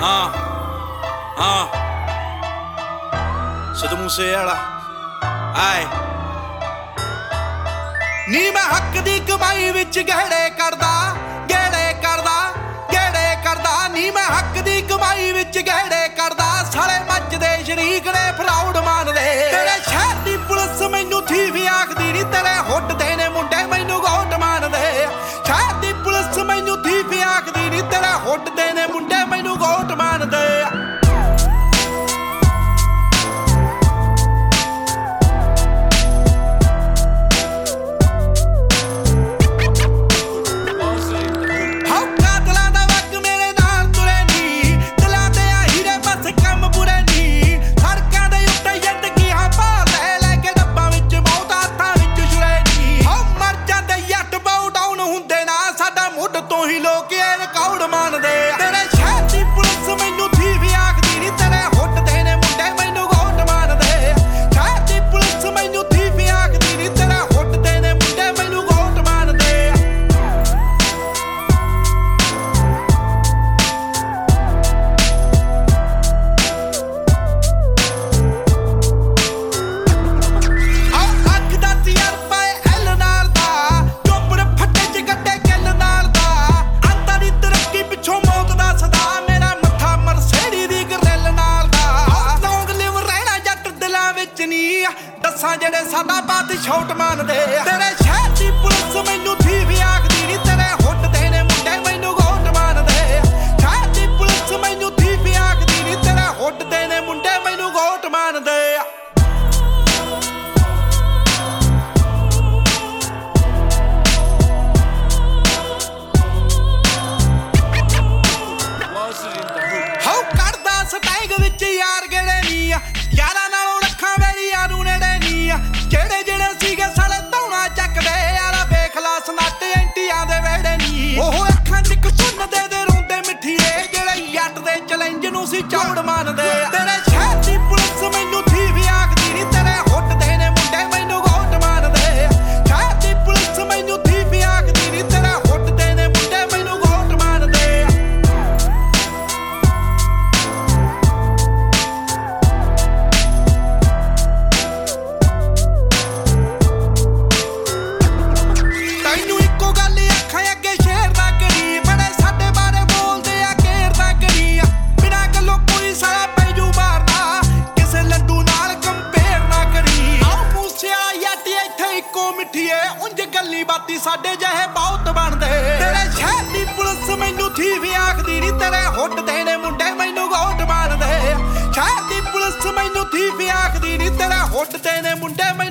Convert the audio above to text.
ਸਿੱਧੂ ਮੂਸੇਵਾਲਾ ਆਏ ਨੀ ਮੈਂ ਹੱਕ ਦੀ ਕਮਾਈ ਵਿੱਚ ਗਹਿੜੇ ਕਰਦਾ ਨੀ ਮੈਂ ਹੱਕ ਦੀ ਕਮਾਈ ਵਿੱਚ ਗਹਿੜੇ ਕਰਦਾ ਸਾਲੇ ਮੱਚਦੇ ਸ਼ਰੀਕ ਨੇ ਫਰਾਉਡ ਮੰਨਦੇ ਤੇਰੇ ਸ਼ਹਿਰ ਦੀ ਪੁਲਿਸ ਮੈਨੂੰ ਥੀਵ ਆਖਦੀ ਨੀ ਤੇਰੇ ਹੁੱਟ ਦੇ ਨੇ ਮੁੰਡੇ ਮੈਨੂੰ ਗੋਟ ਮੰਨਦੇ ਸ਼ਹਿਰ ਦੀ ਪੁਲਿਸ ਮੈਨੂੰ ਥੀਵ ਆਖਦੀ ਨੀ ਤੇਰੇ ਹੁੱਟ ਦੇ ਨੇ ਮੁੰਡੇ ਮੈਨੂੰ ਗੋਟ ਮੰਨਦੇ ਦੱਸਾਂ ਜਿਹੜੇ ਸਾਡਾ ਬਾਤ ਛੋਟ ਮੰਨਦੇ ਤੇਰੇ ਸ਼ਹਿਰ ਦੀ ਪੁਲਿਸ ਮੈਨੂੰ ਥੀਵ ਆਖਦੀ ਨੀ ਤੇਰੇ ਹੁੱਟ ਦੇ ਨੇ ਮੁੰਡੇ ਮੈਨੂੰ ਗੋਟ ਮੰਨਦੇ ਸ਼ਹਿਰ ਦੀ ਪੁਲਿਸ ਮੈਨੂੰ ਥੀਵ ਆਖਦੀ ਨੀ ਤੇਰੇ ਹੁੱਟ ਦੇ ਨੇ ਮੁੰਡੇ ਮੈਨੂੰ ਗੋਟ ਮੰਨਦੇ ਹਉ ਕੱਢਦਾ ਸਟੈਂਗ ਵਿੱਚ ਯਾਰ ਗੇੜੇ ਨੀ ਯਾਰਾਂ ਨਾਲੋਂ ਰੱਖਾਂ ਵੇਲੀਆਂ ਨੂੰ ਨੇੜੇ ਨੀ ਜਿਹੜੇ ਜਿਹੜੇ ਸੀਗੇ ਸਾਲੇ ਧੌਣਾ ਚੱਕਦੇ ਯਾਰਾ ਵੇਖ ਲਾ ਸਨੱਟ ਐਂਟੀਆਂ ਦੇ ਵੇੜੇ ਨੀ ਉਹ ਅੱਖਾਂ ਚ ਇੱਕ ਸੁਣਦੇ ਦੇ ਰੋਂਦੇ ਮਿੱਠੀਏ ਜਿਹੜੇ ਜੱਟ ਦੇ ਚੈਲੰਜ ਨੂੰ ਸੀ ਚੌੜ ਮੰਨਦੇ ਤੇਰੇ ਸ਼ਹਿਰ ਦੀ ਪੁਲਿਸ ਮੈਨੂੰ ਥੀਵ ਆਖਦੀ ਨੀ ਤੇਰੇ ਹੁੱਟ ਦੇ ਨੇ ਮੁੰਡੇ ਮੈਨੂੰ ਗੋਟ ਮੰਨਦੇ ਸ਼ਹਿਰ ਦੀ ਪੁਲਿਸ ਮੈਨੂੰ ਥੀਵ ਆਖਦੀ ਨੀ ਤੇਰੇ ਹੁੱਟ ਦੇ ਨੇ ਮੁੰਡੇ ਮੈਨੂੰ ਗੋਟ ਮੰਨਦੇ ਬਾਤੀ ਸਾਡੇ ਜਿਹੇ ਬਹੁਤ ਬਣਦੇ ਤੇਰੇ ਸ਼ਹਿਰ ਦੀ ਪੁਲਿਸ ਮੈਨੂੰ ਥੀਵ ਆਖਦੀ ਨੀ ਤੇਰੇ ਹੁੱਟ ਦੇ ਨੇ ਮੁੰਡੇ ਮੈਨੂੰ ਗੋਟ ਮੰਨਦੇ ਸ਼ਹਿਰ ਦੀ ਪੁਲਿਸ ਮੈਨੂੰ ਥੀਵ ਆਖਦੀ ਨੀ ਤੇਰੇ ਹੁੱਟ ਦੇ ਨੇ ਮੁੰਡੇ